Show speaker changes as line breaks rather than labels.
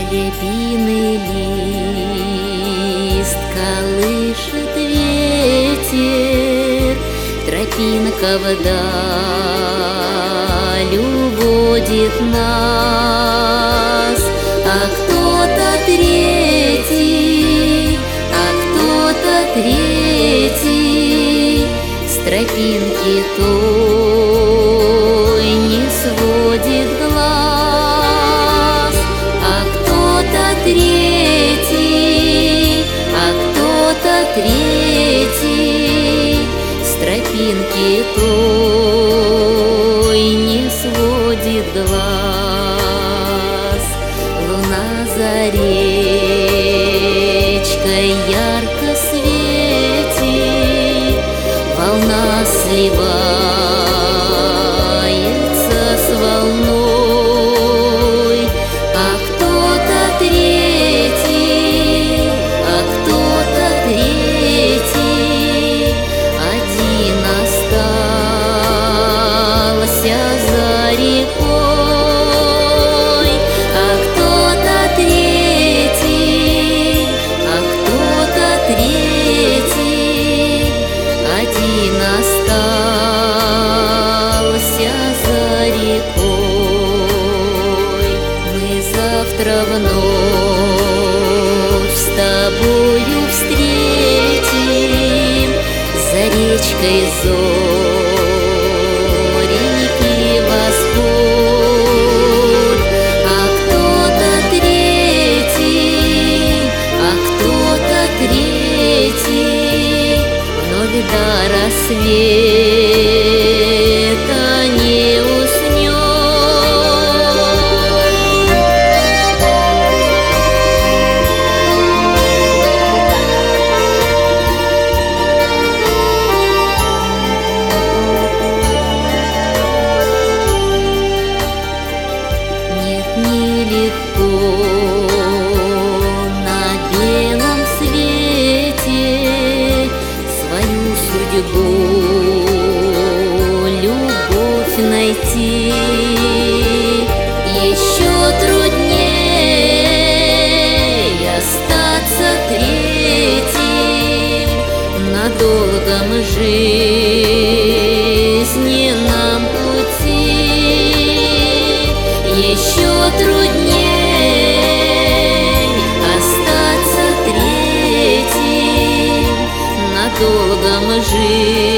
Рябиный лист колышет ветер, тропинка вдаль уводит нас. А кто-то третий с тропинки той не сводит глаз. А кто-то третий с тропинки той не сводит глаз. Луна за речкой ярко светит, волна сливается с волной. А кто-то третий один остался за рекой. А кто-то третий один остался за рекой. Мы завтра вновь с тобою встретим за речкой зоренький восход. А кто-то третий вновь до рассвета не уснет. Нет, нелегко на белом свете свою судьбу, любовь найти. Еще трудней остаться третьим на долгом жизненном пути. Еще трудней остаться третьим на долгом жизненном